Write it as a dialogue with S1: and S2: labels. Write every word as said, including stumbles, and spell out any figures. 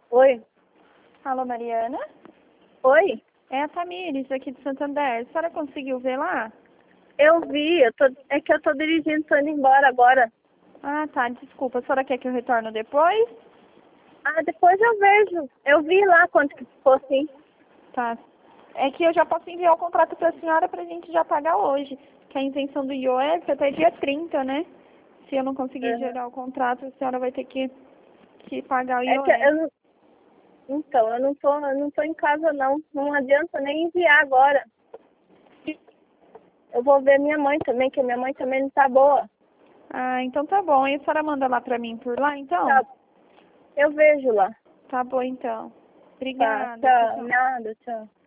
S1: Oi?
S2: Alô, Mariana?
S1: Oi?
S2: É a Tamires, aqui de Santander. A senhora conseguiu ver lá?
S1: Eu vi, eu tô, é que eu tô dirigindo, tô indo embora agora.
S2: Ah, tá, desculpa. A senhora quer que eu retorne depois?
S1: Ah, depois eu vejo. Eu vi lá quanto que ficou sim.
S2: Tá. É que eu já posso enviar o contrato pra senhora pra gente já pagar hoje. Que a intenção do I O é até dia trinta, né? Se eu não conseguir
S1: Uhum.
S2: gerar o contrato, a senhora vai ter que, que pagar o
S1: É que
S2: I O E.
S1: eu não... Então, eu não tô, eu não tô em casa não. Não adianta nem enviar agora. Eu vou ver minha mãe também, que minha mãe também não tá boa.
S2: Ah, então tá bom. E a senhora manda lá pra mim por lá, então?
S1: Tá. Eu vejo lá.
S2: Tá bom, então.
S1: Tá,
S2: Obrigada. Tchau,
S1: tchau.
S2: tchau.
S1: Nada, tchau.